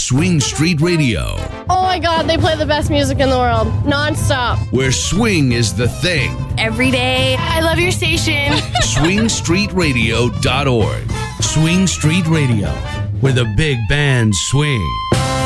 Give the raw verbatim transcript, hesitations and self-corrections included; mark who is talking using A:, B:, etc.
A: Swing Street Radio.
B: Oh my God, they play the best music in the world, nonstop.
A: Where swing is the thing.
C: Every day.
B: I love your station.
A: swing street radio dot org.
D: Swing Street Radio, where the big bands swing.